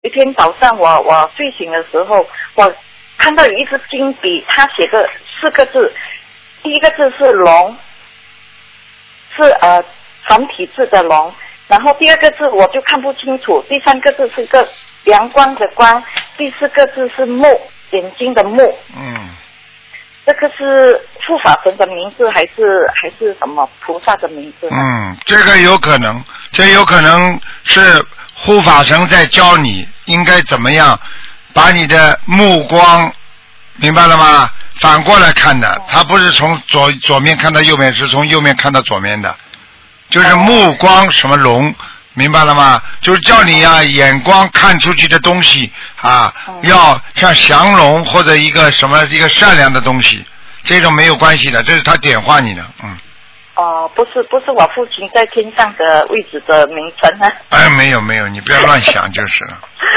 一天早上我睡醒的时候，我看到有一支金笔，他写个4个字，第一个字是龙，是繁体字的龙，然后第二个字我就看不清楚，第三个字是个阳光的光，第4个字是目，眼睛的目。这个是护法神的名字还是什么菩萨的名字？ 这个有可能，这有可能是护法神在教你应该怎么样把你的目光，明白了吗？反过来看的，他不是从左面看到右面，是从右面看到左面的，就是目光什么龙，明白了吗？就是叫你眼光看出去的东西要像降龙或者一个什么一个善良的东西，这种没有关系的，这是他点化你的。 不是我父亲在天上的位置的名称啊。 没有，你不要乱想就是了。